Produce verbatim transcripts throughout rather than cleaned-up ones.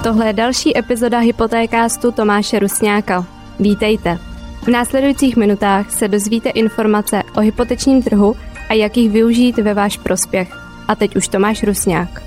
Tohle je další epizoda Hypotékástu Tomáše Rusňáka. Vítejte. V následujících minutách se dozvíte informace o hypotečním trhu a jak jich využít ve váš prospěch. A teď už Tomáš Rusňák.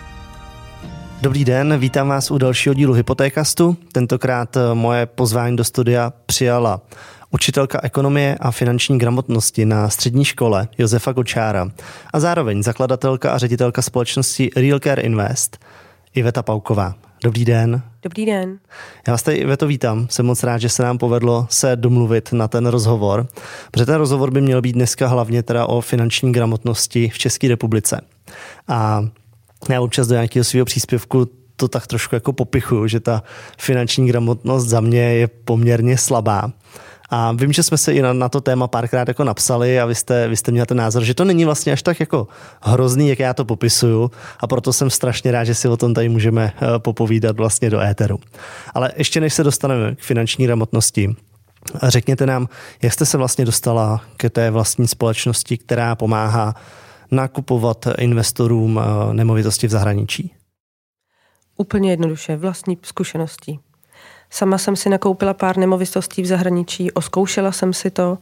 Dobrý den, vítám vás u dalšího dílu Hypotékastu. Tentokrát moje pozvání do studia přijala učitelka ekonomie a finanční gramotnosti na střední škole Josefa Kočára a zároveň zakladatelka a ředitelka společnosti Real Care Invest Iveta Pauková. Dobrý den. Dobrý den. Já vás tady, Iveto, vítám. Jsem moc rád, že se nám povedlo se domluvit na ten rozhovor, protože ten rozhovor by měl být dneska hlavně teda o finanční gramotnosti v České republice. A já občas do nějakého svého příspěvku to tak trošku jako popichuju, že ta finanční gramotnost za mě je poměrně slabá. A vím, že jsme se i na, na to téma párkrát jako napsali a vy jste, vy jste měli ten názor, že to není vlastně až tak jako hrozný, jak já to popisuju, a proto jsem strašně rád, že si o tom tady můžeme popovídat vlastně do éteru. Ale ještě než se dostaneme k finanční gramotnosti, řekněte nám, jak jste se vlastně dostala k té vlastní společnosti, která pomáhá nakupovat investorům nemovitosti v zahraničí? Úplně jednoduše, vlastní zkušeností. Sama jsem si nakoupila pár nemovitostí v zahraničí, oskoušela jsem si to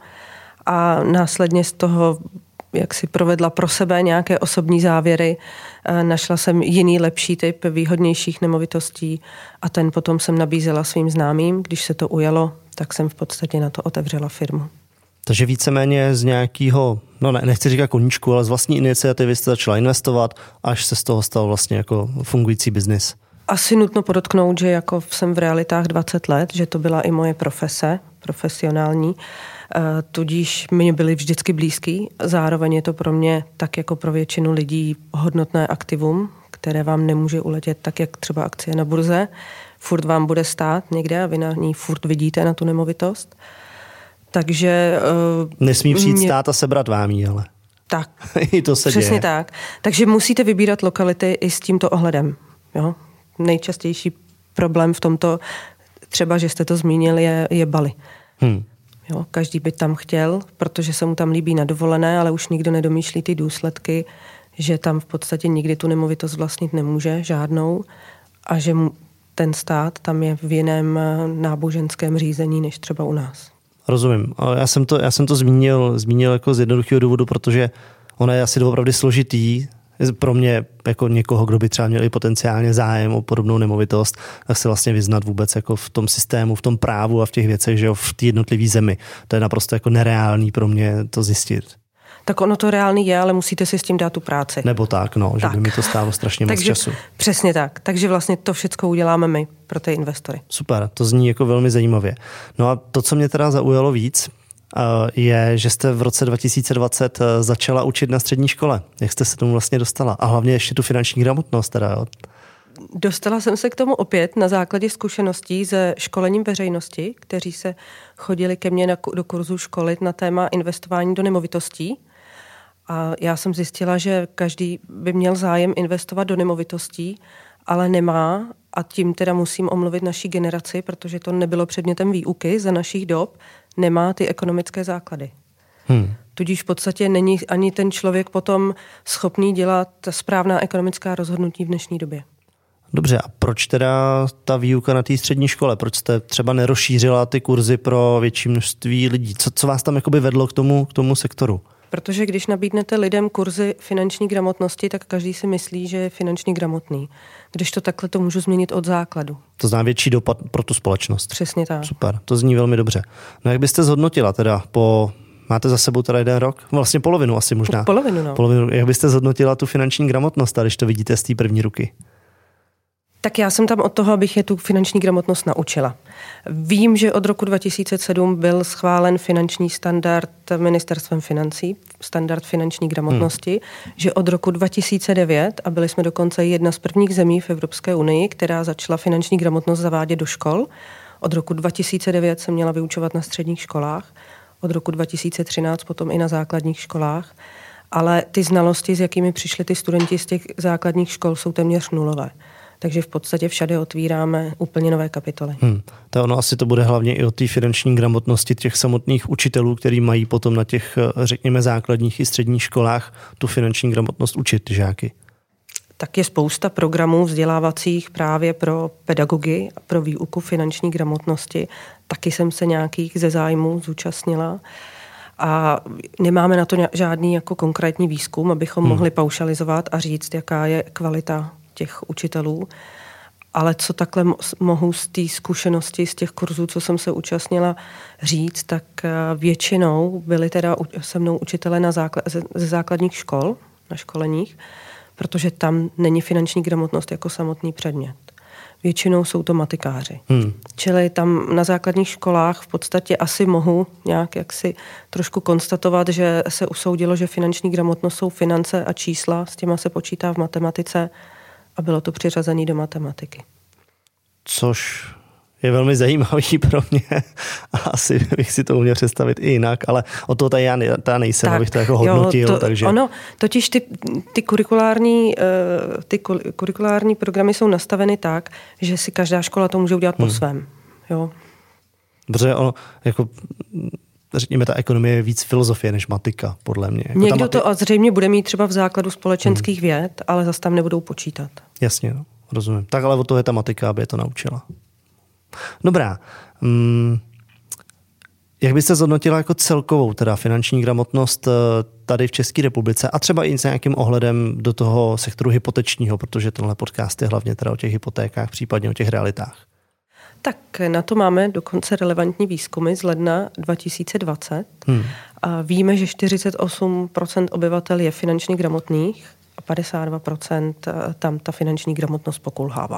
a následně z toho, jak si provedla pro sebe nějaké osobní závěry, našla jsem jiný lepší typ výhodnějších nemovitostí a ten potom jsem nabízela svým známým. Když se to ujalo, tak jsem v podstatě na to otevřela firmu. Takže víceméně z nějakého, no ne, nechci říkat koníčku, ale z vlastní iniciativy jste začala investovat, až se z toho stal vlastně jako fungující biznis. Asi nutno podotknout, že jako jsem v realitách dvacet let, že to byla i moje profese, profesionální, tudíž mě byly vždycky blízký. Zároveň je to pro mě, tak jako pro většinu lidí, hodnotné aktivum, které vám nemůže uletět tak, jak třeba akcie na burze. Furt vám bude stát někde a vy na ní furt vidíte na tu nemovitost. Takže... Nesmí přijít mě... stát a sebrat vám jí, ale... Tak, I to se přesně děje. tak. Takže musíte vybírat lokality i s tímto ohledem. Jo? Nejčastější problém v tomto, třeba, že jste to zmínil, je, je Bali. Hmm. Jo, každý by tam chtěl, protože se mu tam líbí na dovolené, ale už nikdo nedomýšlí ty důsledky, že tam v podstatě nikdy tu nemovitost vlastnit nemůže, žádnou, a že mu ten stát tam je v jiném náboženském řízení, než třeba u nás. Rozumím. Já jsem to, já jsem to zmínil, zmínil jako z jednoduchého důvodu, protože ono je asi doopravdy složitý pro mě, jako někoho, kdo by třeba měl i potenciálně zájem o podobnou nemovitost, tak se vlastně vyznat vůbec jako v tom systému, v tom právu a v těch věcech, že jo, v té jednotlivé zemi. To je naprosto jako nereálný pro mě to zjistit. Tak ono to reálný je, ale musíte si s tím dát tu práci. Nebo tak, no, tak. Že by mi to stálo strašně moc času. Přesně tak. Takže vlastně to všechno uděláme my pro ty investory. Super, to zní jako velmi zajímavě. No a to, co mě teda zaujalo víc, je, že jste v roce dva tisíce dvacet začala učit na střední škole. Jak jste se tomu vlastně dostala? A hlavně ještě tu finanční gramotnost teda, jo? Dostala jsem se k tomu opět na základě zkušeností se školením veřejnosti, kteří se chodili ke mně do kurzu školit na téma investování do nemovitostí. A já jsem zjistila, že každý by měl zájem investovat do nemovitostí, ale nemá, a tím teda musím omluvit naší generaci, protože to nebylo předmětem výuky za našich dob, nemá ty ekonomické základy. Hmm. Tudíž v podstatě není ani ten člověk potom schopný dělat správná ekonomická rozhodnutí v dnešní době. Dobře, a proč teda ta výuka na té střední škole? Proč jste třeba nerozšířila ty kurzy pro větší množství lidí? Co, co vás tam jakoby vedlo k tomu, k tomu sektoru? Protože když nabídnete lidem kurzy finanční gramotnosti, tak každý si myslí, že je finančně gramotný. Když to takhle to můžu změnit od základu. To znamená větší dopad pro tu společnost. Přesně tak. Super, to zní velmi dobře. No jak byste zhodnotila teda po... Máte za sebou teda jeden rok? Vlastně polovinu asi možná. Po, polovinu, no. Polovinu. Jak byste zhodnotila tu finanční gramotnost, když to vidíte z té první ruky? Tak já jsem tam od toho, abych je tu finanční gramotnost naučila. Vím, že od roku dva tisíce sedm byl schválen finanční standard ministerstvem financí, standard finanční gramotnosti, hmm. že od roku dva tisíce devět, a byli jsme dokonce jedna z prvních zemí v Evropské unii, která začala finanční gramotnost zavádět do škol. Od roku dva tisíce devět jsem měla vyučovat na středních školách, od roku dva tisíce třináct potom i na základních školách, ale ty znalosti, s jakými přišli ty studenti z těch základních škol, jsou téměř nulové. Takže v podstatě všade otvíráme úplně nové kapitoly. Hmm. To ono asi to bude hlavně i o té finanční gramotnosti těch samotných učitelů, kteří mají potom na těch, řekněme, základních i středních školách tu finanční gramotnost učit žáky. tak je spousta programů vzdělávacích právě pro pedagogy a pro výuku finanční gramotnosti. Taky jsem se nějakých ze zájmu zúčastnila. A nemáme na to žádný jako konkrétní výzkum, abychom hmm. mohli paušalizovat a říct, jaká je kvalita těch učitelů. Ale co takhle mohu z té zkušenosti, z těch kurzů, co jsem se účastnila říct, tak většinou byli teda se mnou učitelé na základ, ze základních škol, na školeních, protože tam není finanční gramotnost jako samotný předmět. Většinou jsou to matikáři. Hmm. Čili tam na základních školách v podstatě asi mohu nějak jaksi trošku konstatovat, že se usoudilo, že finanční gramotnost jsou finance a čísla, s těma se počítá v matematice a bylo to přiřazené do matematiky. Což je velmi zajímavý pro mě. Asi bych si to uměl představit i jinak, ale o toho tady já ne, nejsem, tak, abych to jako hodnotil. Jo, to, takže... Ono, totiž ty, ty, kurikulární, ty kurikulární programy jsou nastaveny tak, že si každá škola to může udělat hmm. po svém. Jo. Protože ono, jako, řekněme, ta ekonomie je víc filozofie než matika, podle mě. Jako Někdo mati... to a zřejmě bude mít třeba v základu společenských hmm. věd, ale zase tam nebudou počítat. Jasně, no, rozumím. Tak ale od toho je ta matika, aby je to naučila. Dobrá. Hmm. Jak byste zhodnotila jako celkovou teda finanční gramotnost tady v České republice a třeba i s nějakým ohledem do toho sektoru hypotečního, protože tenhle podcast je hlavně teda o těch hypotékách, případně o těch realitách? Tak na to máme dokonce relevantní výzkumy z ledna dva tisíce dvacet. Hmm. A víme, že čtyřicet osm procent obyvatel je finančně gramotných a padesát dva procent tam ta finanční gramotnost pokulhává.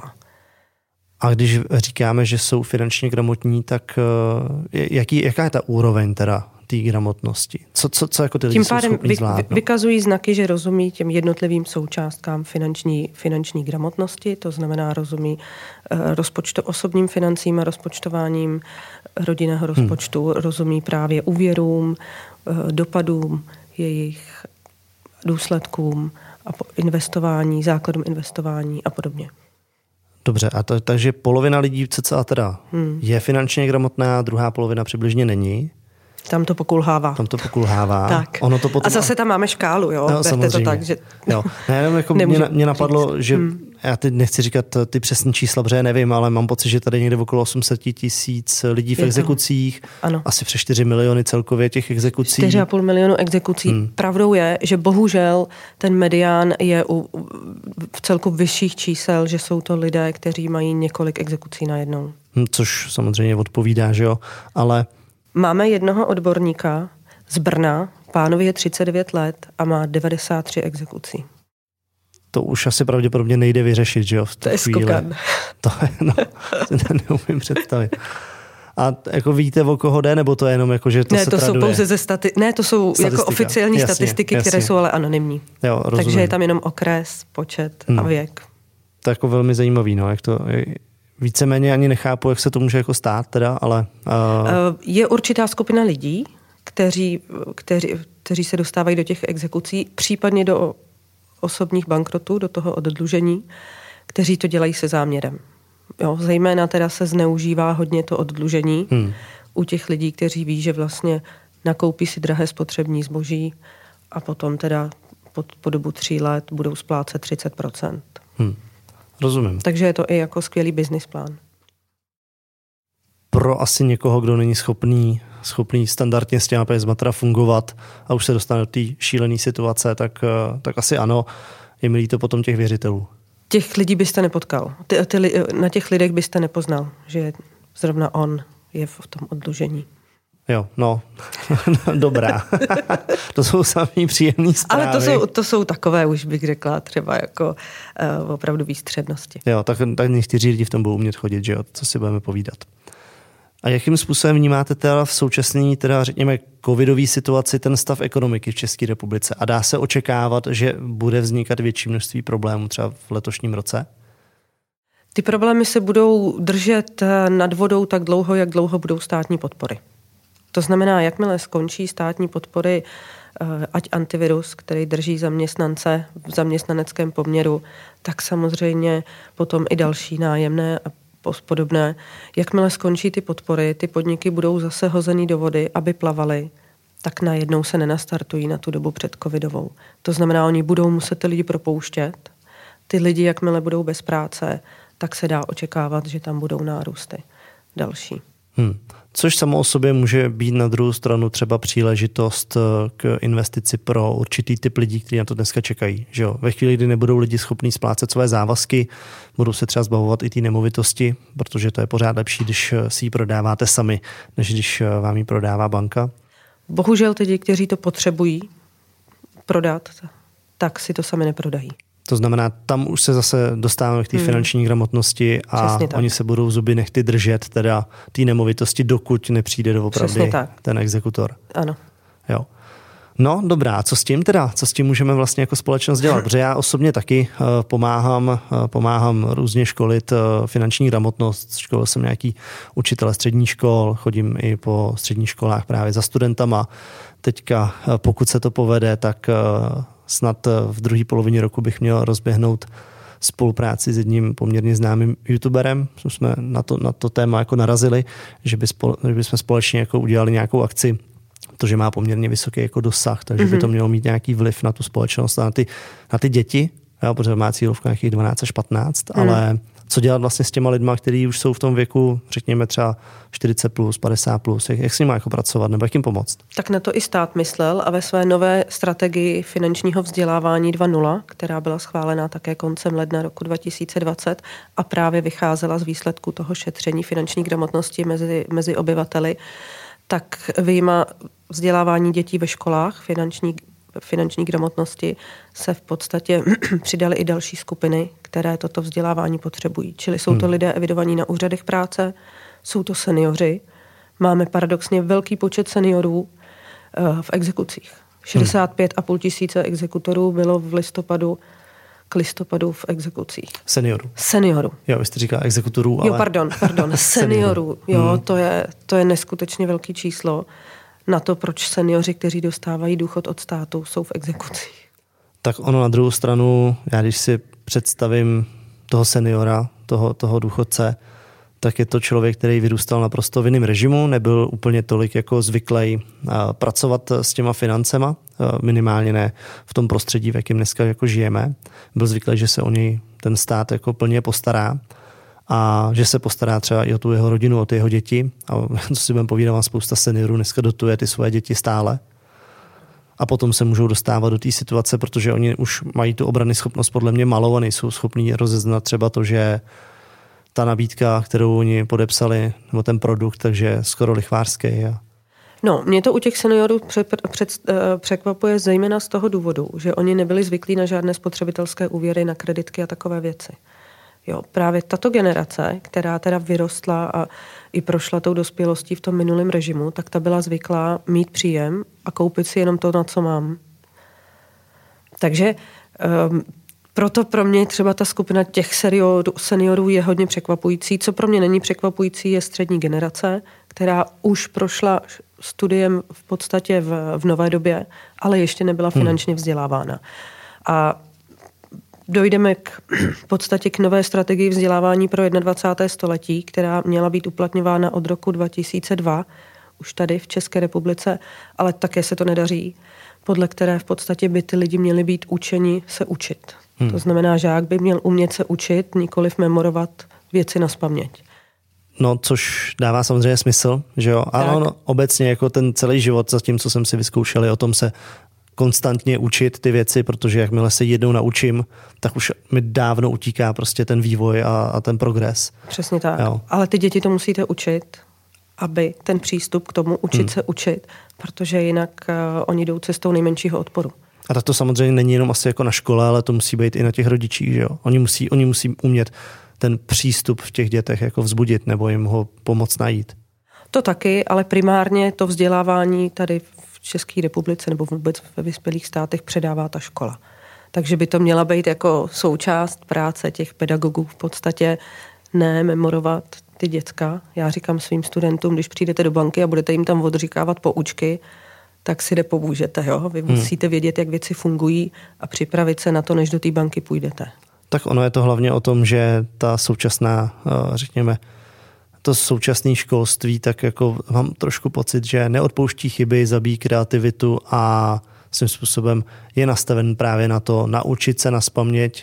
A když říkáme, že jsou finančně gramotní, tak jaký, jaká je ta úroveň teda té gramotnosti? Co, co, co jako ty lidi jsou schopní zvládnout? Tím pádem vykazují znaky, že rozumí těm jednotlivým součástkám finanční, finanční gramotnosti, to znamená rozumí rozpočto, osobním financím a rozpočtováním rodinného rozpočtu, hmm. rozumí právě úvěrům, dopadům jejich důsledkům a investování, základům investování a podobně. Dobře, a to, takže polovina lidí cca teda hmm. je finančně gramotná, druhá polovina přibližně není. Tam to pokulhává. Tam to pokulhává. Tak. Ono to potom... A zase tam máme škálu, jo? No, Berte to tak, že... Jo. Ne, jenom jako mě, mě napadlo, říct. že hmm. já teď nechci říkat ty přesné čísla, protože nevím, ale mám pocit, že tady někde okolo osm set tisíc lidí v je exekucích. Ano. Asi přes čtyři miliony celkově těch exekucí. čtyři a půl milionu exekucí. Hmm. Pravdou je, že bohužel ten medián je u, v celku vyšších čísel, že jsou to lidé, kteří mají několik exekucí najednou. Hmm, což samozřejmě odpovídá, že jo, ale... Máme jednoho odborníka z Brna, pánovi je třicet devět let a má devadesát tři exekucí. To už asi pravděpodobně nejde vyřešit, že jo? V to je skokan. To je, no, to neumím představit. A jako víte, o koho jde, nebo to je jenom jako, že to ne, se to traduje? Jsou pouze ze stati- ne, to jsou Statistika. Jako oficiální jasně, statistiky, jasně. které jsou ale anonymní. Jo, takže je tam jenom okres, počet hmm. a věk. To je jako velmi zajímavý, no, jak to... Víceméně ani nechápu, jak se to může jako stát teda, ale... Uh... Je určitá skupina lidí, kteří, kteří, kteří se dostávají do těch exekucí, případně do osobních bankrotů, do toho oddlužení, kteří to dělají se záměrem. Jo, zejména teda se zneužívá hodně to oddlužení hmm. u těch lidí, kteří ví, že vlastně nakoupí si drahé spotřební zboží a potom teda po, po dobu tří let budou splácet třicet procent. Hmm. Rozumím. Takže je to i jako skvělý business plán. Pro asi někoho, kdo není schopný, schopný standardně s těma penězma teda fungovat a už se dostane do té šílené situace, tak, tak asi ano, je mi líto potom těch věřitelů. Těch lidí byste nepotkal. Ty, ty, na těch lidech byste nepoznal, že zrovna on je v tom oddlužení. Jo, no, dobrá. To jsou samý příjemný zprávy. Ale to jsou, to jsou takové, už bych řekla, třeba jako uh, opravdu výstřednosti. Jo, tak, tak někteří lidi v tom budou umět chodit, že jo, co si budeme povídat. A jakým způsobem vnímáte teda v současné, teda řekněme, covidové situaci ten stav ekonomiky v České republice? A dá se očekávat, že bude vznikat větší množství problémů třeba v letošním roce? Ty problémy se budou držet nad vodou tak dlouho, jak dlouho budou státní podpory. To znamená, jakmile skončí státní podpory, ať antivirus, který drží zaměstnance v zaměstnaneckém poměru, tak samozřejmě potom i další nájemné a podobné. Jakmile skončí ty podpory, ty podniky budou zase hozený do vody, aby plavaly, tak najednou se nenastartují na tu dobu před covidovou. To znamená, oni budou muset ty lidi propouštět ty lidi, jakmile budou bez práce, tak se dá očekávat, že tam budou nárůsty další. Hmm. Což samo o sobě může být na druhou stranu třeba příležitost k investici pro určitý typ lidí, kteří na to dneska čekají. Že jo? Ve chvíli, kdy nebudou lidi schopní splácet své závazky, budou se třeba zbavovat i té nemovitosti, protože to je pořád lepší, když si ji prodáváte sami, než když vám ji prodává banka. Bohužel lidi, kteří to potřebují prodat, tak si to sami neprodají. To znamená, tam už se zase dostáváme k té hmm. finanční gramotnosti a oni se budou zuby nechty držet teda té nemovitosti, dokud nepřijde doopravdy ten exekutor. Ano. Jo. No dobrá, co s tím teda? Co s tím můžeme vlastně jako společnost dělat? Protože já osobně taky uh, pomáhám, uh, pomáhám různě školit uh, finanční gramotnost. Školil jsem nějaký učitele středních škol, chodím i po středních školách právě za studentama. Teďka, uh, pokud se to povede, tak uh, snad v druhé polovině roku bych měl rozběhnout spolupráci s jedním poměrně známým youtuberem. Jsme na to, na to téma jako narazili, že, by spole, že bychom společně jako udělali nějakou akci, protože má poměrně vysoký jako dosah, takže mm-hmm. by to mělo mít nějaký vliv na tu společnost a na ty, na ty děti, jo, protože má cílovku nějakých dvanáct až patnáct, mm. ale co dělat vlastně s těma lidma, kteří už jsou v tom věku, řekněme třeba čtyřicet plus, padesát plus, jak, jak s nimi jako pracovat, nebo jak jim pomoct? Tak na to i stát myslel a ve své nové strategii finančního vzdělávání dva tečka nula, která byla schválená také koncem ledna roku dva tisíce dvacet a právě vycházela z výsledku toho šetření finanční gramotnosti mezi, mezi obyvateli, tak vyjma vzdělávání dětí ve školách finanční finanční gramotnosti se v podstatě přidaly i další skupiny, které toto vzdělávání potřebují. Čili jsou to hmm. lidé evidovaní na úřadech práce, jsou to seniori. Máme paradoxně velký počet seniorů uh, v exekucích. šedesát pět a půl tisíce exekutorů bylo v listopadu k listopadu v exekucích. Seniorů. Seniorů. Jo, vy jste říkala exekutorů, ale... Jo, pardon, pardon, seniorů. Jo, hmm. to je, to je neskutečně velký číslo na to, proč seniori, kteří dostávají důchod od státu, jsou v exekucích. Tak ono na druhou stranu, já když si představím toho seniora, toho, toho důchodce, tak je to člověk, který vyrůstal naprosto v jiném režimu, nebyl úplně tolik jako zvyklý pracovat s těma financema, minimálně ne v tom prostředí, v jakém dneska jako žijeme. Byl zvyklý, že se o něj ten stát jako plně postará a že se postará třeba i o tu jeho rodinu, o ty jeho děti. A co si budeme povídat, spousta seniorů dneska dotuje ty svoje děti stále. A potom se můžou dostávat do té situace, protože oni už mají tu obrany schopnost podle mě malou a nejsou schopní rozeznat třeba to, že ta nabídka, kterou oni podepsali, nebo ten produkt, takže skoro lichvářský. A... No, mě to u těch seniorů před, před, překvapuje zejména z toho důvodu, že oni nebyli zvyklí na žádné spotřebitelské úvěry, na kreditky a takové věci. Jo, právě tato generace, která teda vyrostla a i prošla tou dospělostí v tom minulém režimu, tak ta byla zvyklá mít příjem a koupit si jenom to, na co mám. Takže um, proto pro mě třeba ta skupina těch seniorů, seniorů je hodně překvapující. Co pro mě není překvapující, je střední generace, která už prošla studiem v podstatě v, v nové době, ale ještě nebyla finančně vzdělávána. A dojdeme k, v podstatě k nové strategii vzdělávání pro dvacátého prvního století, která měla být uplatňována od roku dva tisíce dva, už tady v České republice, ale také se to nedaří, podle které v podstatě by ty lidi měli být učeni se učit. Hmm. To znamená, žák by měl umět se učit, nikoliv memorovat věci nazpaměť. No, což dává samozřejmě smysl, že jo? Ale ono obecně jako ten celý život, za tím, co jsem si vyzkoušel, je o tom se konstantně učit ty věci, protože jakmile se jednou naučím, tak už mi dávno utíká prostě ten vývoj a, a ten progres. Přesně tak. Jo. Ale ty děti to musíte učit, aby ten přístup k tomu učit hmm. se učit, protože jinak uh, oni jdou cestou nejmenšího odporu. A tak to samozřejmě není jenom asi jako na škole, ale to musí být i na těch rodičích, že jo? Oni musí, oni musí umět ten přístup v těch dětech jako vzbudit nebo jim ho pomoct najít. To taky, ale primárně to vzdělávání tady v České republice nebo vůbec ve vyspělých státech předává ta škola. Takže by to měla být jako součást práce těch pedagogů v podstatě ne memorovat ty děcka. Já říkám svým studentům, když přijdete do banky a budete jim tam odříkávat poučky, tak si nepomůžete. Jo? Vy hmm. musíte vědět, jak věci fungují a připravit se na to, než do té banky půjdete. Tak ono je to hlavně o tom, že ta současná, řekněme, to současné školství, tak jako mám trošku pocit, že neodpouští chyby, zabíjí kreativitu a svým způsobem je nastaven právě na to naučit se nazpaměť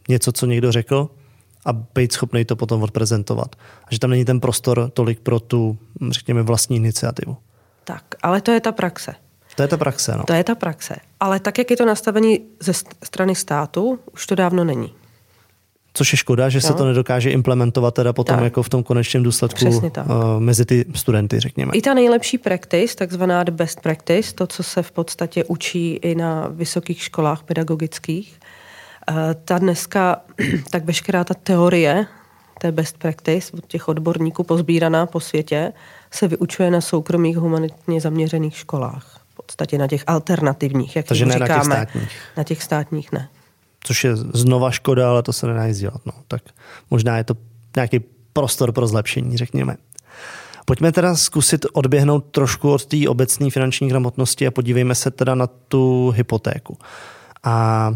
něco, co někdo řekl, a být schopný to potom odprezentovat. A že tam není ten prostor tolik pro tu, řekněme, vlastní iniciativu. Tak, ale to je ta praxe. To je ta praxe, no. To je ta praxe. Ale tak, jak je to nastavené ze strany státu, už to dávno není. Což je škoda, že no. se to nedokáže implementovat teda potom tak. jako v tom konečném důsledku uh, mezi ty studenty, řekněme. I ta nejlepší practice, takzvaná the best practice, to, co se v podstatě učí i na vysokých školách pedagogických, uh, ta dneska, tak veškerá ta teorie té best practice od těch odborníků pozbíraná po světě se vyučuje na soukromých humanitně zaměřených školách. V podstatě na těch alternativních, jak Takže jim ne říkáme. Na těch státních. Na těch státních ne. Což je znova škoda, ale to se nedá nic dělat. No. Tak možná je to nějaký prostor pro zlepšení, řekněme. Pojďme teda zkusit odběhnout trošku od té obecné finanční gramotnosti a podívejme se teda na tu hypotéku. A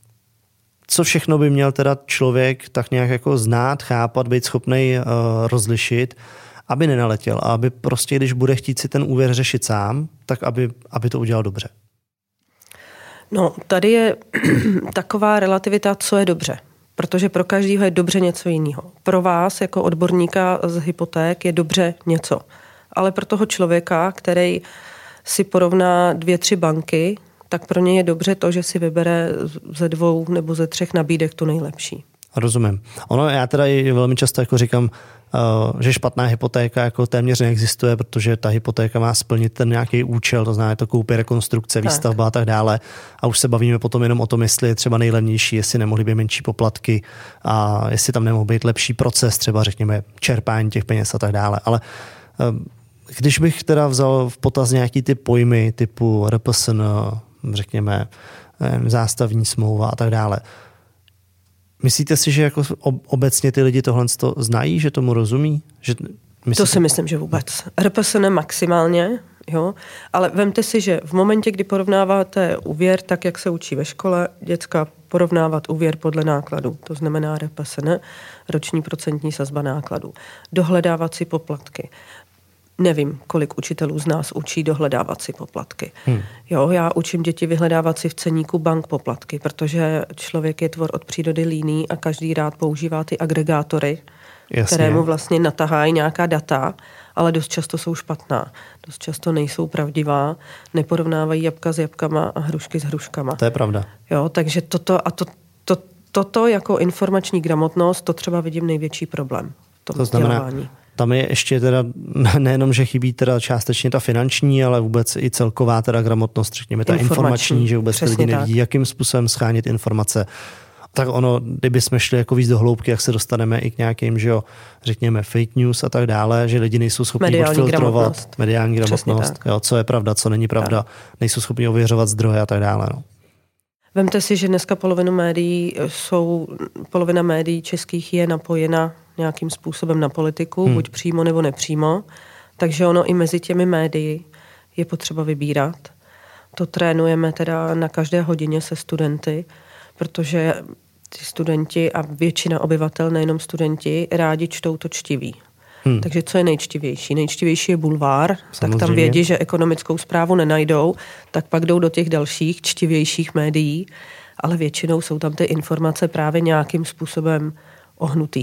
co všechno by měl teda člověk tak nějak jako znát, chápat, být schopný uh, rozlišit, aby nenaletěl a aby prostě, když bude chtít si ten úvěr řešit sám, tak aby, aby to udělal dobře. No, tady je taková relativita, co je dobře. Protože pro každého je dobře něco jiného. Pro vás jako odborníka z hypoték je dobře něco. Ale pro toho člověka, který si porovná dvě, tři banky, tak pro něj je dobře to, že si vybere ze dvou nebo ze třech nabídek tu nejlepší. Rozumím. Ono, já teda i velmi často jako říkám, že špatná hypotéka jako téměř neexistuje, protože ta hypotéka má splnit ten nějaký účel, to znamená to koupě, rekonstrukce, výstavba a tak dále. A už se bavíme potom jenom o tom, jestli je třeba nejlevnější, jestli nemohly být menší poplatky a jestli tam nemohl být lepší proces, třeba řekněme čerpání těch peněz a tak dále. Ale když bych teda vzal v potaz nějaký ty pojmy typu R P S N, řekněme zástavní smlouva a tak dále, myslíte si, že jako obecně ty lidi tohle znají, že tomu rozumí? Že myslíte... To si myslím, že vůbec. R P S N maximálně, jo, ale vemte si, že v momentě, kdy porovnáváte úvěr tak, jak se učí ve škole, děcka porovnávat úvěr podle nákladů, to znamená R P S N, roční procentní sazba nákladů, dohledávat si poplatky. Nevím, kolik učitelů z nás učí dohledávat si poplatky. Hmm. Jo, já učím děti vyhledávat si v ceníku bank poplatky, protože člověk je tvor od přírody líný a každý rád používá ty agregátory, Jasně. kterému vlastně natahají nějaká data, ale dost často jsou špatná. Dost často nejsou pravdivá, neporovnávají jabka s jabkama a hrušky s hruškama. To je pravda. Jo, takže toto a to, to, toto jako informační gramotnost, to třeba vidím největší problém. To znamená, tam je ještě teda nejenom, že chybí teda částečně ta finanční, ale vůbec i celková teda gramotnost, řekněme ta informační, informační že vůbec lidi nevidí, jakým způsobem schánit informace. Tak ono, kdyby jsme šli jako víc do hloubky, jak se dostaneme i k nějakým, že jo, řekněme fake news a tak dále, že lidi nejsou schopni mediální odfiltrovat gramotnost. mediální gramotnost, jo, co je pravda, co není pravda, tak. Nejsou schopni ověřovat zdroje a tak dále. No. Vemte si, že dneska polovinu médií jsou, polovina médií českých je napojena nějakým způsobem na politiku, hmm. buď přímo nebo nepřímo, takže ono i mezi těmi médii je potřeba vybírat. To trénujeme teda na každé hodině se studenty, protože ty studenti a většina obyvatel, nejenom studenti, rádi čtou to čtiví. Hmm. Takže co je nejčtivější? Nejčtivější je bulvár, samozřejmě. Tak tam vědí, že ekonomickou zprávu nenajdou, tak pak jdou do těch dalších čtivějších médií, ale většinou jsou tam ty informace právě nějakým způsobem ohnutý.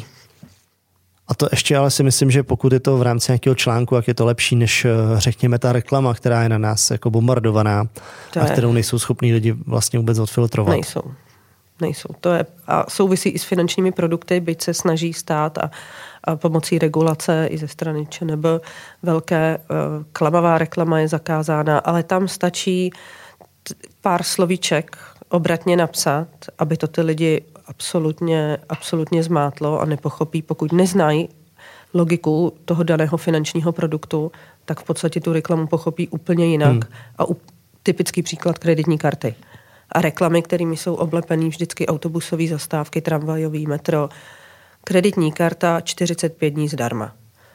A to ještě ale si myslím, že pokud je to v rámci nějakého článku, jak je to lepší, než řekněme ta reklama, která je na nás jako bombardovaná to a je. Kterou nejsou schopní lidi vlastně vůbec odfiltrovat. Nejsou. Nejsou. To je, a souvisí i s finančními produkty, byť se snaží stát a, a pomocí regulace i ze strany ČNB velké uh, klamavá reklama je zakázána, ale tam stačí t- pár slovíček obratně napsat, aby to ty lidi absolutně, absolutně zmátlo a nepochopí, pokud neznají logiku toho daného finančního produktu, tak v podstatě tu reklamu pochopí úplně jinak. Hmm. A u, typický příklad kreditní karty. A reklamy, kterými jsou oblepený vždycky autobusové zastávky, tramvajový, metro. Kreditní karta čtyřicet pět dní zdarma.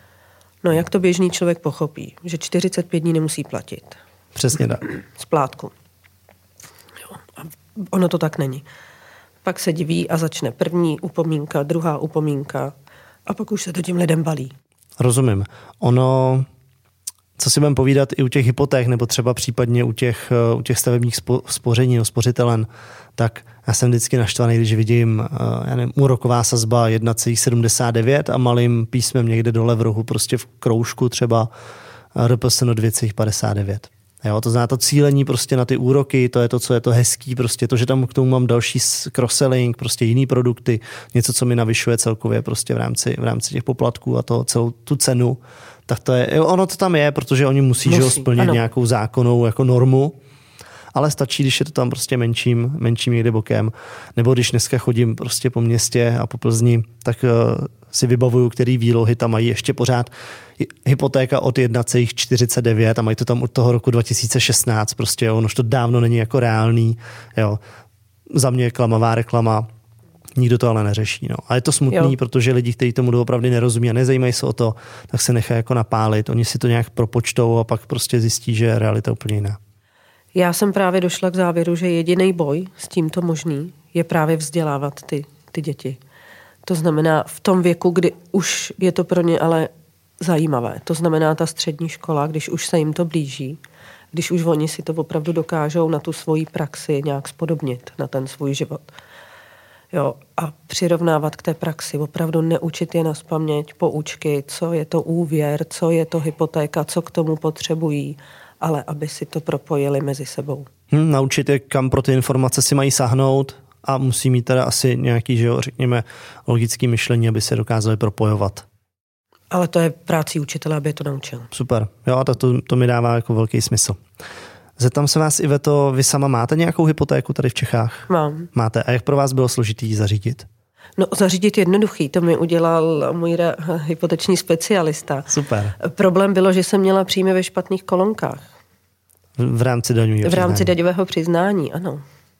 No jak to běžný člověk pochopí? Že čtyřicet pět dní nemusí platit. Přesně tak. Splátku. Jo. A ono to tak není. Pak se diví a začne první upomínka, druhá upomínka a pak už se to těm lidem balí. Rozumím. Ono co si budeme povídat i u těch hypoték nebo třeba případně u těch, u těch stavebních spo, spoření nebo spořitelen, tak já jsem vždycky naštvaný, když vidím já nevím, úroková sazba jedna celá sedmdesát devět a malým písmem někde dole v rohu, prostě v kroužku třeba R P S N dvě celá padesát devět. Jo, to znamená to cílení prostě na ty úroky, to je to, co je to hezký, prostě to, že tam k tomu mám další cross-selling, prostě jiný produkty, něco, co mi navyšuje celkově prostě v rámci, v rámci těch poplatků a to celou tu cenu, tak to je, ono to tam je, protože oni musí, musí že splnit ano. nějakou zákonnou jako normu, ale stačí, když je to tam prostě menším, menším někde bokem, nebo když dneska chodím prostě po městě a po Plzni, tak uh, si vybavuju, který výlohy tam mají ještě pořád hypotéka od jedna celá čtyřicet devět a mají to tam od toho roku dva tisíce šestnáct, prostě jo, ono to dávno není jako reálný, jo. Za mě je klamavá reklama, nikdo to ale neřeší, no. A je to smutný, jo. protože lidi, kteří tomu doopravdy nerozumí a nezajímají se o to, tak se nechají jako napálit, oni si to nějak propočtou a pak prostě zjistí, že realita je úplně jiná. Já jsem právě došla k závěru, že jediný boj s tímto možný je právě vzdělávat ty, ty děti. To znamená v tom věku, kdy už je to pro ně ale zajímavé. To znamená ta střední škola, když už se jim to blíží, když už oni si to opravdu dokážou na tu svoji praxi nějak spodobnit, na ten svůj život. Jo, a přirovnávat k té praxi, opravdu neučit je nazpaměť poučky, co je to úvěr, co je to hypotéka, co k tomu potřebují, ale aby si to propojili mezi sebou. Hmm, naučit je, kam pro ty informace si mají sáhnout a musí mít teda asi nějaký, že jo, řekněme, logický myšlení, aby se dokázali propojovat. Ale to je práci učitele, aby je to naučil. Super, jo, tak to, to mi dává jako velký smysl. Zeptám se vás, Iveto, vy sama máte nějakou hypotéku tady v Čechách? Mám. Máte. A jak pro vás bylo složitý ji zařídit? No, zařídit jednoduchý, to mi udělal můj hypoteční specialista. Super. Problém bylo, že jsem měla příjmy ve špatných kolonkách. V, v rámci daňového přiznání. V rámci daňového přiznání, ano.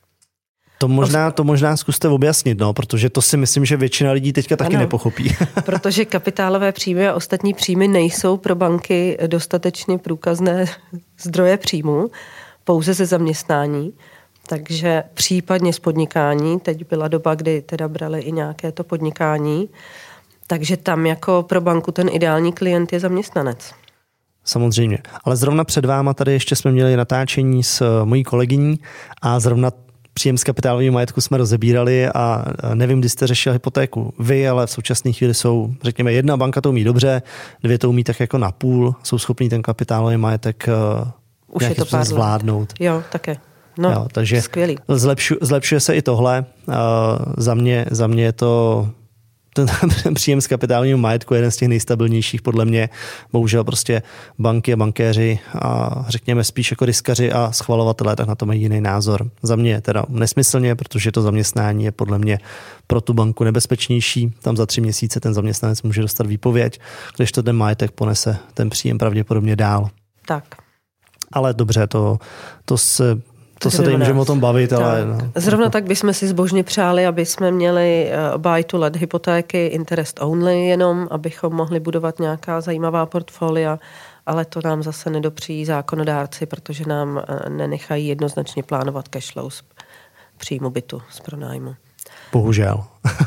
To možná, to možná zkuste objasnit, no, protože to si myslím, že většina lidí teďka taky ano, nepochopí. Protože kapitálové příjmy a ostatní příjmy nejsou pro banky dostatečně průkazné zdroje příjmu, pouze ze zaměstnání. Takže případně z podnikání, teď byla doba, kdy teda brali i nějaké to podnikání, takže tam jako pro banku ten ideální klient je zaměstnanec. Samozřejmě, ale zrovna před váma tady ještě jsme měli natáčení s mojí kolegyní a zrovna příjem z kapitálového majetku jsme rozebírali a nevím, kdy jste řešil hypotéku vy, ale v současné chvíli jsou, řekněme, jedna banka to umí dobře, dvě to umí tak jako na půl, jsou schopní ten kapitálový majetek už je to pár zvládnout. Jo, také. No, jo, takže skvělý. Zlepšu, zlepšuje se i tohle. Uh, za, mě, za mě je to ten příjem z kapitalního majetku je jeden z těch nejstabilnějších podle mě. Bohužel prostě banky a bankéři a řekněme spíš jako riskaři a schvalovatelé tak na to mají jiný názor. Za mě teda nesmyslně, protože to zaměstnání je podle mě pro tu banku nebezpečnější. Tam za tři měsíce ten zaměstnanec může dostat výpověď, když to ten majetek ponese ten příjem pravděpodobně dál. Tak. Ale dobře, to, to se To se tady můžeme o tom bavit, tak. ale... No. Zrovna tak bychom si zbožně přáli, aby jsme měli buy to let hypotéky, interest only jenom, abychom mohli budovat nějaká zajímavá portfolia, ale to nám zase nedopří zákonodárci, protože nám nenechají jednoznačně plánovat cash flow z příjmu bytu z pronájmu. Bohužel.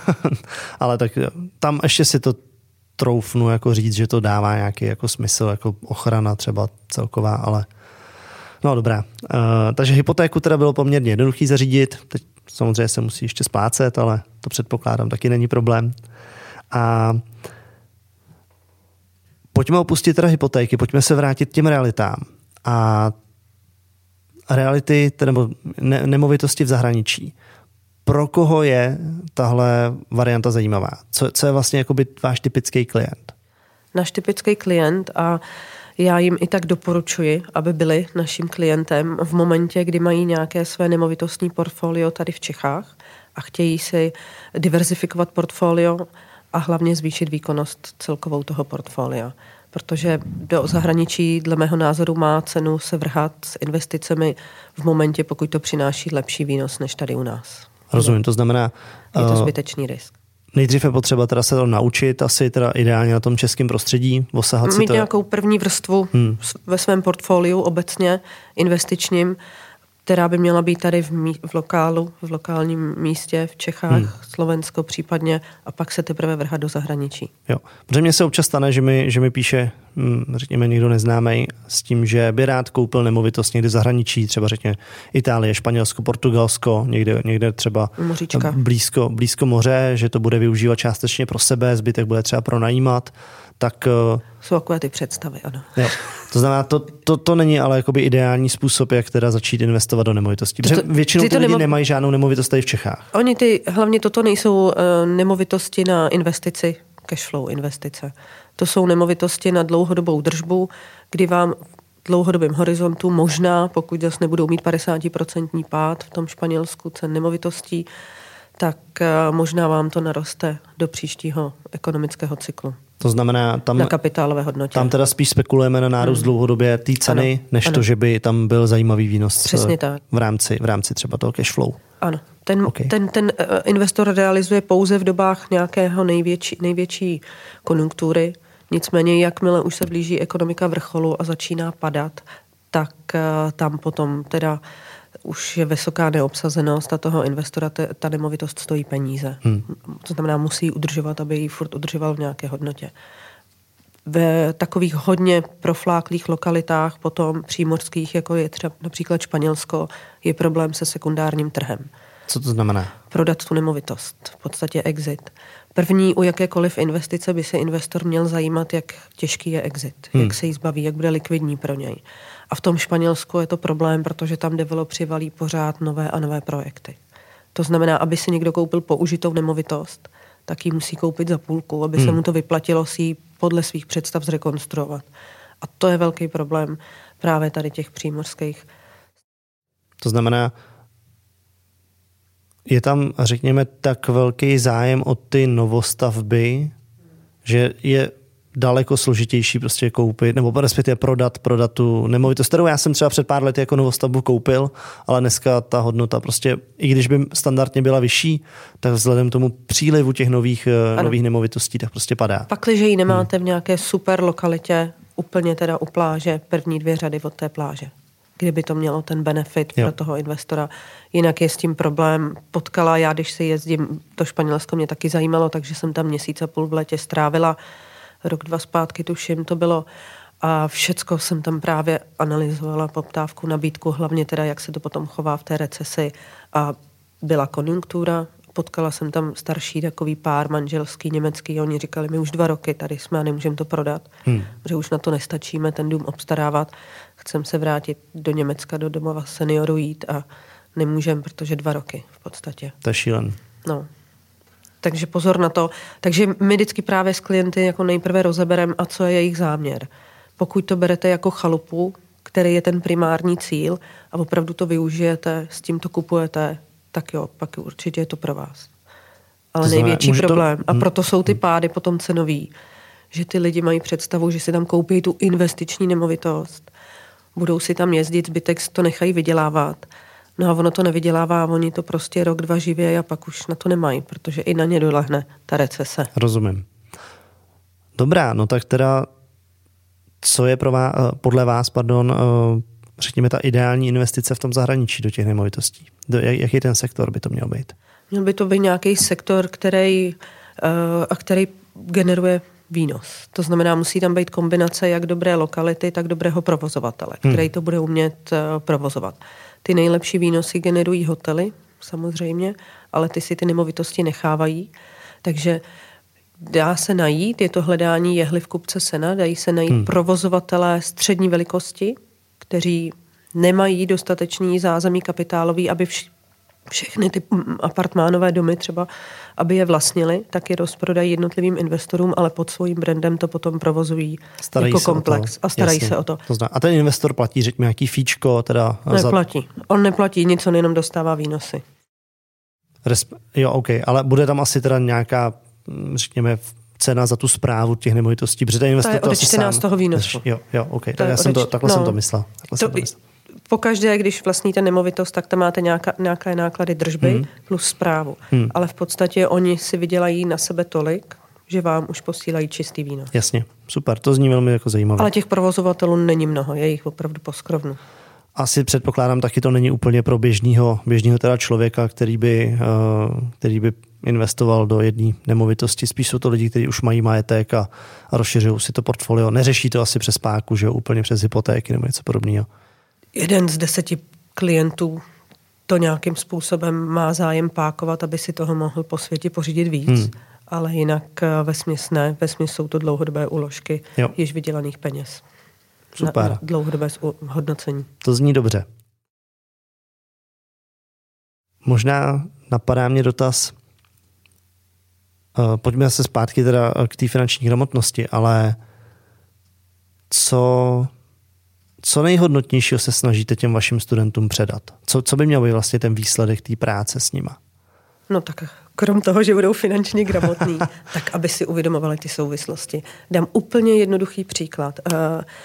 Ale tak tam ještě si to troufnu jako říct, že to dává nějaký jako smysl, jako ochrana třeba celková, ale... No dobrá, uh, takže hypotéku teda bylo poměrně jednoduchý zařídit, teď samozřejmě se musí ještě splácet, ale to předpokládám taky není problém. A pojďme opustit teda hypotéky, pojďme se vrátit k těm realitám. A reality, nebo ne, nemovitosti v zahraničí. Pro koho je tahle varianta zajímavá? Co, co je vlastně jakoby váš typický klient? Náš typický klient a já jim i tak doporučuji, aby byli naším klientem v momentě, kdy mají nějaké své nemovitostní portfolio tady v Čechách a chtějí si diverzifikovat portfolio a hlavně zvýšit výkonnost celkovou toho portfolia. Protože do zahraničí, dle mého názoru, má cenu se vrhat s investicemi v momentě, pokud to přináší lepší výnos než tady u nás. Rozumím, to znamená... Je to zbytečný risk. Nejdřív je potřeba teda se to naučit, asi teda ideálně na tom českém prostředí, osahat si mít to... nějakou první vrstvu hmm. ve svém portfoliu obecně investičním, která by měla být tady v, mí, v lokálu, v lokálním místě, v Čechách, hmm. Slovensko případně, a pak se teprve vrhat do zahraničí. Jo, protože mně se občas stane, že mi, že mi píše, řekněme, někdo neznámý s tím, že by rád koupil nemovitost někde v zahraničí, třeba řekněme Itálie, Španělsko, Portugalsko, někde, někde třeba blízko, blízko moře, že to bude využívat částečně pro sebe, zbytek bude třeba pronajímat. Tak jsou takové ty představy, ano. Jo. To znamená, to, to, to není ale jakoby ideální způsob, jak teda začít investovat do nemovitostí. Protože většinou ty, ty lidi nemo... nemají žádnou nemovitost tady v Čechách. Oni ty, hlavně toto nejsou uh, nemovitosti na investici, cashflow investice. To jsou nemovitosti na dlouhodobou držbu, kdy vám v dlouhodobém horizontu možná, pokud zase nebudou mít padesát procent pád v tom Španělsku cen nemovitostí, tak uh, možná vám to naroste do příštího ekonomického cyklu. To znamená, tam, na kapitálové hodnotě. Tam teda spíš spekulujeme na nárůst hmm. dlouhodobě té ceny, ano, než ano. to, že by tam byl zajímavý výnos. Přesně tak. v rámci, v rámci třeba toho cashflow. Ano. Ten, okay. ten, ten investor realizuje pouze v dobách nějakého největší, největší konjunktury. Nicméně, jakmile už se blíží ekonomika vrcholu a začíná padat, tak tam potom teda už je vysoká neobsazenost a toho investora te, ta nemovitost stojí peníze. Hmm. To znamená, musí udržovat, aby ji furt udržoval v nějaké hodnotě. Ve takových hodně profláklých lokalitách, potom přímořských, jako je třeba například Španělsko, je problém se sekundárním trhem. Co to znamená? Prodat tu nemovitost, v podstatě exit. První u jakékoliv investice by se investor měl zajímat, jak těžký je exit, hmm. jak se jí zbaví, jak bude likvidní pro něj. A v tom Španělsku je to problém, protože tam developři valí pořád nové a nové projekty. To znamená, aby si někdo koupil použitou nemovitost, tak ji musí koupit za půlku, aby hmm. se mu to vyplatilo si ji podle svých představ zrekonstruovat. A to je velký problém právě tady těch přímořských. To znamená, je tam, řekněme, tak velký zájem o ty novostavby, že je daleko složitější prostě koupit, nebo respektive prodat, prodat tu nemovitost, kterou já jsem třeba před pár lety jako novostavbu koupil, ale dneska ta hodnota prostě, i když by standardně byla vyšší, tak vzhledem k tomu přílivu těch nových, nových nemovitostí, tak prostě padá. Pakliže ji nemáte hmm. v nějaké super lokalitě, úplně teda u pláže, první dvě řady od té pláže, kdyby to mělo ten benefit jo. pro toho investora. Jinak je s tím problém. Potkala já, když se jezdím do Španělska, mě taky zajímalo, takže jsem tam měsíc a půl v létě strávila. Rok, dva zpátky, tuším, to bylo. A všecko jsem tam právě analyzovala, poptávku, nabídku, hlavně teda, jak se to potom chová v té recesi. A byla konjunktura, potkala jsem tam starší takový pár, manželský, německý, oni říkali, my už dva roky tady jsme a nemůžeme to prodat, hmm. že už na to nestačíme ten dům obstarávat. Chcem se vrátit do Německa, do domova seniorů jít a nemůžeme, protože dva roky v podstatě. To je šílen. No. Takže pozor na to. Takže my vždycky právě s klienty jako nejprve rozeberem, a co je jejich záměr. Pokud to berete jako chalupu, který je ten primární cíl a opravdu to využijete, s tím to kupujete, tak jo, pak určitě je to pro vás. Ale to znamená, největší problém, to... a proto jsou ty pády potom cenový, že ty lidi mají představu, že si tam koupí tu investiční nemovitost, budou si tam jezdit, zbytek to nechají vydělávat. No a ono to nevydělává, oni to prostě rok, dva živě a pak už na to nemají, protože i na ně dolehne ta recese. Rozumím. Dobrá, no tak teda, co je pro vás, podle vás, pardon, řekněme ta ideální investice v tom zahraničí do těch nemovitostí? Do, jaký ten sektor by to měl být? Měl by to být nějaký sektor, který, a který generuje výnos. To znamená, musí tam být kombinace jak dobré lokality, tak dobrého provozovatele, hmm. který to bude umět provozovat. Ty nejlepší výnosy generují hotely, samozřejmě, ale ty si ty nemovitosti nechávají. Takže dá se najít, je to hledání jehly v kupce sena, dají se najít hmm. provozovatelé střední velikosti, kteří nemají dostatečný zázemí kapitálový, aby vš- všechny ty apartmánové domy třeba, aby je vlastnili, tak je rozprodají jednotlivým investorům, ale pod svým brandem to potom provozují starají jako komplex a starají Jasně. se o to. to a ten investor platí, řekněme, nějaký fíčko? Teda neplatí. Za... On neplatí nic, on jenom dostává výnosy. Resp- jo, OK, ale bude tam asi teda nějaká, řekněme, cena za tu správu těch nemovitostí, protože ten investor to je odečtená z toho výnosu. Jo, jo, OK, tak já jsem to, takhle no, jsem to myslel. Takhle to, jsem to myslel. Pokaždé, když vlastníte nemovitost, tak tam máte nějaká, nějaké náklady držby hmm. plus správu. Hmm. Ale v podstatě oni si vydělají na sebe tolik, že vám už posílají čistý výnos. Jasně, super, to zní velmi jako zajímavé. Ale těch provozovatelů není mnoho, je jich opravdu poskrovnu. asi předpokládám, taky to není úplně pro běžného, běžného teda člověka, který by, který by investoval do jedné nemovitosti. Spíš jsou to lidi, kteří už mají majetek a, a rozšiřují si to portfolio. Neřeší to asi přes páku, že jo, úplně přes hypotéky nebo něco podobného. Jeden z deseti klientů to nějakým způsobem má zájem pákovat, aby si toho mohl po světě pořídit víc. Hmm. Ale jinak vesměs ne. Vesměs jsou to dlouhodobé úložky jo. již vydělaných peněz. Super. Na, na dlouhodobé hodnocení. To zní dobře. Možná napadá mě dotaz, uh, pojďme se zpátky teda k té finanční gramotnosti, ale co, co nejhodnotnějšího se snažíte těm vašim studentům předat? Co, co by měl být vlastně ten výsledek té práce s nima? No tak krom toho, že budou finančně gramotní, tak aby si uvědomovali ty souvislosti. Dám úplně jednoduchý příklad. Uh,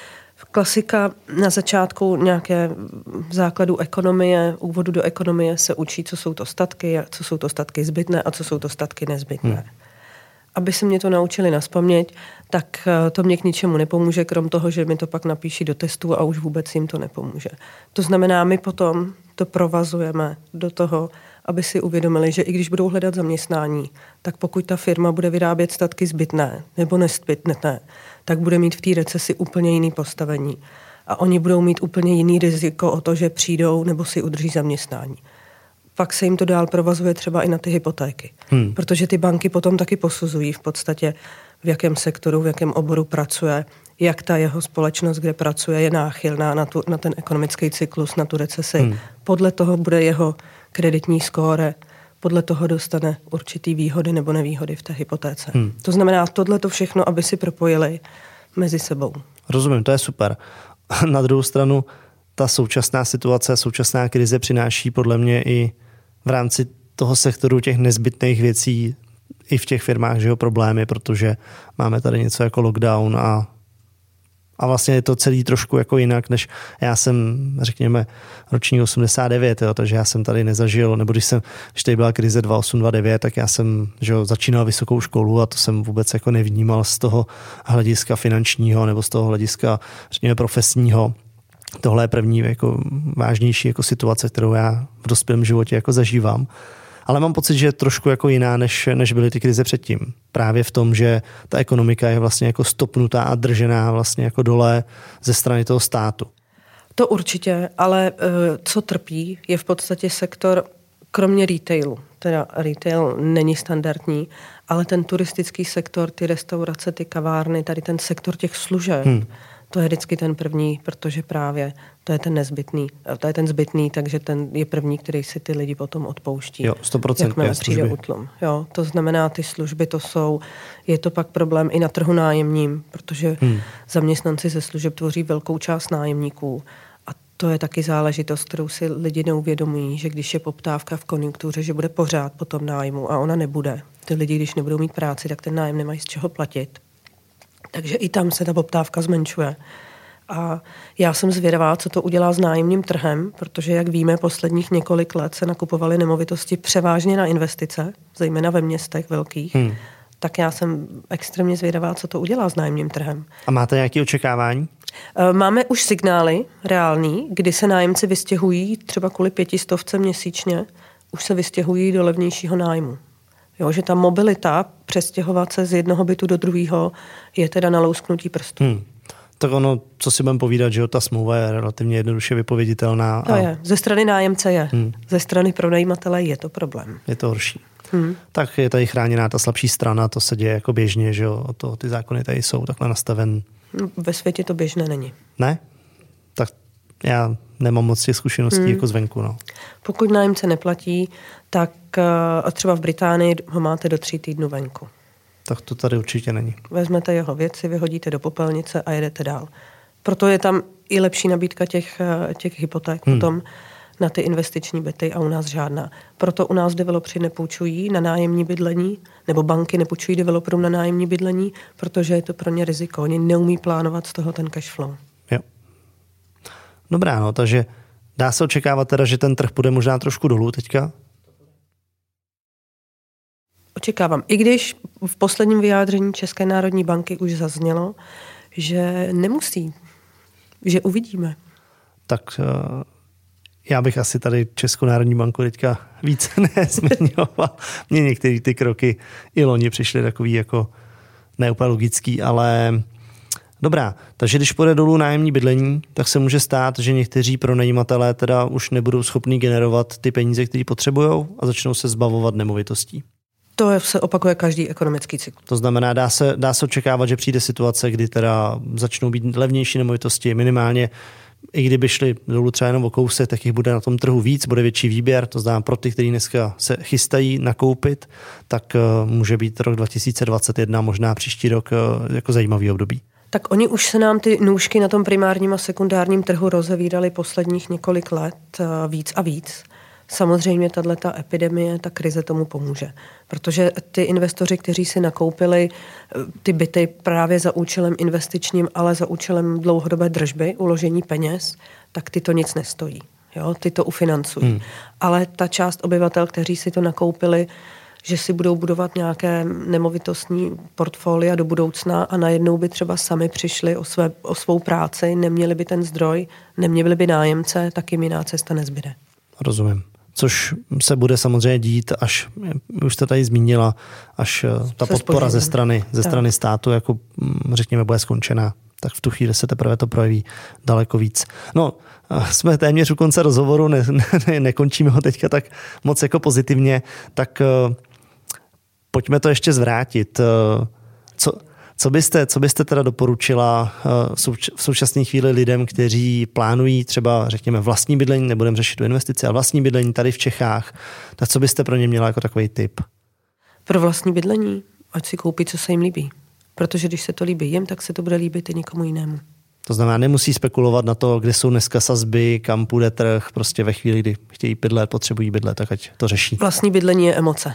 Klasika na začátku nějaké základu ekonomie, úvodu do ekonomie se učí, co jsou to statky, co jsou to statky zbytné a co jsou to statky nezbytné. Hmm. Aby se mě to naučili nazpaměť, tak to mě k ničemu nepomůže, krom toho, že mi to pak napíší do testu a už vůbec jim to nepomůže. To znamená, my potom to provazujeme do toho, aby si uvědomili, že i když budou hledat zaměstnání, tak pokud ta firma bude vyrábět statky zbytné nebo nezbytné, tak bude mít v té recesi úplně jiný postavení. A oni budou mít úplně jiný riziko o to, že přijdou nebo si udrží zaměstnání. Pak se jim to dál provazuje třeba i na ty hypotéky. Hmm. Protože ty banky potom taky posuzují v podstatě, v jakém sektoru, v jakém oboru pracuje, jak ta jeho společnost, kde pracuje, je náchylná na, tu, na ten ekonomický cyklus, na tu recesi. Hmm. Podle toho bude jeho kreditní skóre, podle toho dostane určitý výhody nebo nevýhody v té hypotéce. Hmm. To znamená tohleto všechno, aby si propojili mezi sebou. Rozumím, to je super. Na druhou stranu, ta současná situace, současná krize přináší podle mě i v rámci toho sektoru těch nezbytných věcí i v těch firmách, že jo, problémy, protože máme tady něco jako lockdown a A vlastně je to celý trošku jako jinak, než já jsem, řekněme, ročník osmdesát devět, jo, takže já jsem tady nezažil, nebo když jsem, když tady byla krize dva osm dva devět, tak já jsem, že jo, začínal vysokou školu a to jsem vůbec jako nevnímal z toho hlediska finančního nebo z toho hlediska, řekněme, profesního. Tohle je první jako vážnější jako situace, kterou já v dospělém životě jako zažívám. Ale mám pocit, že je trošku jako jiná, než, než byly ty krize předtím. Právě v tom, že ta ekonomika je vlastně jako stopnutá a držená vlastně jako dole ze strany toho státu. To určitě, ale co trpí, je v podstatě sektor, kromě retailu. Teda retail není standardní, ale ten turistický sektor, ty restaurace, ty kavárny, tady ten sektor těch služeb, hmm. to je vždycky ten první, protože právě to je ten nezbytný, to je ten zbytný, takže ten je první, který si ty lidi potom odpouští. Jo, sto procent jakmile přijde útlum. Jo, to znamená, ty služby to jsou, je to pak problém i na trhu nájemním, protože hmm. zaměstnanci ze služeb tvoří velkou část nájemníků a to je taky záležitost, kterou si lidi neuvědomují, že když je poptávka v konjunktuře, že bude pořád po tom nájmu a ona nebude. Ty lidi, když nebudou mít práci, tak ten nájem nemají z čeho platit. Takže i tam se ta poptávka zmenšuje. A já jsem zvědavá, co to udělá s nájemním trhem, protože, jak víme, posledních několik let se nakupovaly nemovitosti převážně na investice, zejména ve městech velkých. Hmm. Tak já jsem extrémně zvědavá, co to udělá s nájemním trhem. A máte nějaké očekávání? Máme už signály reální, kdy se nájemci vystěhují třeba kvůli pětistovce měsíčně, už se vystěhují do levnějšího nájmu. Jo, že ta mobilita přestěhovat se z jednoho bytu do druhého je teda na lousknutí prstů. Hmm. Tak ono, co si budeme povídat, že ta smlouva je relativně jednoduše vypověditelná. To a... je. Ze strany nájemce je. Hmm. Ze strany pronajímatele je to problém. Je to horší. Hmm. Tak je tady chráněná ta slabší strana, to se děje jako běžně, že jo, to, ty zákony tady jsou takhle nastaven. Ve světě to běžné není. Ne? Tak já nemám moc těch zkušeností hmm. jako zvenku. No. Pokud nájemce neplatí, tak a třeba v Británii ho máte do tří týdnů venku. Tak to tady určitě není. Vezmete jeho věci, vyhodíte do popelnice a jedete dál. Proto je tam i lepší nabídka těch, těch hypoték hmm. potom na ty investiční byty a u nás žádná. Proto u nás developři nepůjčují na nájemní bydlení, nebo banky nepůjčují developerům na nájemní bydlení, protože je to pro ně riziko. Oni neumí plánovat z toho ten cash flow. Jo. Dobrá, no, takže dá se očekávat teda, že ten trh půjde možná trošku dolů teďka? Očekávám. I když v posledním vyjádření České národní banky už zaznělo, že nemusí, že uvidíme. tak já bych asi tady Českou národní banku teďka více nezmiňoval. Mně některé ty kroky i loni přišly takový jako neúplně logický, ale dobrá. Takže když půjde dolů nájemní bydlení, tak se může stát, že někteří pronajímatelé teda už nebudou schopní generovat ty peníze, které potřebují a začnou se zbavovat nemovitostí. To se opakuje každý ekonomický cyklus. To znamená, dá se, dá se očekávat, že přijde situace, kdy teda začnou být levnější nemovitosti, minimálně i kdyby šli dolů třeba jenom o kousek, tak jich bude na tom trhu víc, bude větší výběr, to znamená pro ty, kteří dneska se chystají nakoupit, tak uh, může být rok dva tisíce dvacet jedna, možná příští rok uh, jako zajímavý období. Tak oni už se nám ty nůžky na tom primárním a sekundárním trhu rozevídaly posledních několik let uh, víc a víc. Samozřejmě tato epidemie, ta krize tomu pomůže, protože ty investoři, kteří si nakoupili ty byty právě za účelem investičním, ale za účelem dlouhodobé držby, uložení peněz, tak ty to nic nestojí. Jo? Ty to ufinancují. Hmm. Ale ta část obyvatel, kteří si to nakoupili, že si budou budovat nějaké nemovitostní portfolia do budoucna a najednou by třeba sami přišli o, své, o svou práci, neměli by ten zdroj, neměli by nájemce, tak jim jiná cesta nezbyde. Rozumím. Což se bude samozřejmě dít, až, už jste tady zmínila, až ta se podpora spožím. ze strany, ze strany státu, jako řekněme, bude skončená. Tak v tu chvíli se teprve to projeví daleko víc. No, jsme téměř u konce rozhovoru, ne, ne, nekončíme ho teďka tak moc jako pozitivně, tak uh, pojďme to ještě zvrátit. Uh, co... Co byste, co byste teda doporučila v současné chvíli lidem, kteří plánují třeba, řekněme, vlastní bydlení, nebudeme řešit tu investici, ale vlastní bydlení tady v Čechách, tak co byste pro ně měla jako takový tip? Pro vlastní bydlení, ať si koupí, co se jim líbí. Protože když se to líbí jim, tak se to bude líbit i někomu jinému. To znamená, nemusí spekulovat na to, kde jsou dneska sazby, kam půjde trh, prostě ve chvíli, kdy chtějí bydlet, potřebují bydlet, tak ať to řeší. Vlastní bydlení je emoce.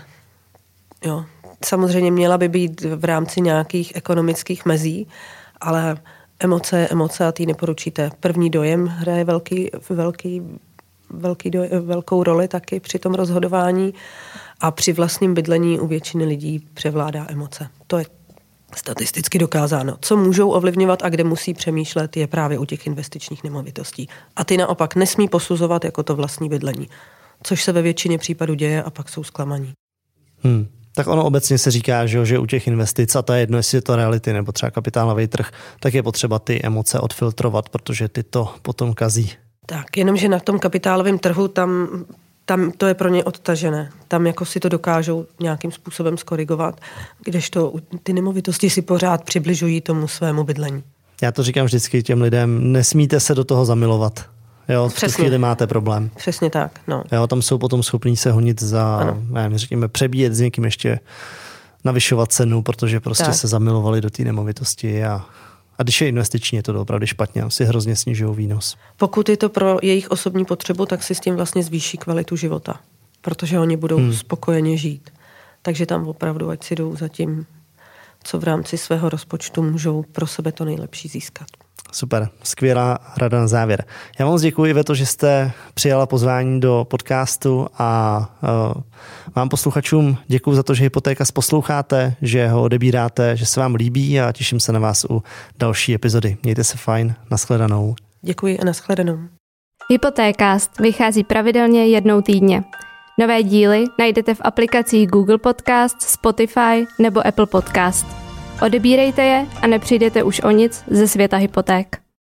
Jo. Samozřejmě měla by být v rámci nějakých ekonomických mezí, ale emoce je emoce a ty neporučíte. První dojem hraje velký, velký, velký doj, velkou roli taky při tom rozhodování a při vlastním bydlení u většiny lidí převládá emoce. To je statisticky dokázáno. Co můžou ovlivňovat a kde musí přemýšlet, je právě u těch investičních nemovitostí. A ty naopak nesmí posuzovat jako to vlastní bydlení, což se ve většině případů děje a pak jsou zklamaní. Hmm. Tak ono obecně se říká, že, že u těch investic, a to je jedno, jestli je to reality nebo třeba kapitálový trh, tak je potřeba ty emoce odfiltrovat, protože ty to potom kazí. Tak, jenomže na tom kapitálovém trhu tam, tam to je pro ně odtažené. Tam jako si to dokážou nějakým způsobem skorigovat, kdežto ty nemovitosti si pořád přibližují tomu svému bydlení. Já to říkám vždycky těm lidem, nesmíte se do toho zamilovat. Jo, v tu chvíli máte problém. Přesně tak, no. Jo, tam jsou potom schopní se honit za, nevím, řekněme, přebíjet s někým ještě, navyšovat cenu, protože prostě tak se zamilovali do té nemovitosti a, a když je investiční, je to opravdu špatně, si hrozně snižují výnos. Pokud je to pro jejich osobní potřebu, tak si s tím vlastně zvýší kvalitu života, protože oni budou hmm. spokojeně žít. Takže tam opravdu, ať si jdou za tím, co v rámci svého rozpočtu můžou pro sebe to nejlepší získat. Super, skvělá rada na závěr. Já moc děkuji, Iveto, že jste přijala pozvání do podcastu a uh, vám posluchačům děkuji za to, že Hypotékast posloucháte, že ho odebíráte, že se vám líbí a těším se na vás u další epizody. Mějte se fajn, nashledanou. Děkuji a nashledanou. Hypotékast vychází pravidelně jednou týdně. Nové díly najdete v aplikacích Google Podcast, Spotify nebo Apple Podcast. Odebírejte je a nepřijdete už o nic ze světa hypoték.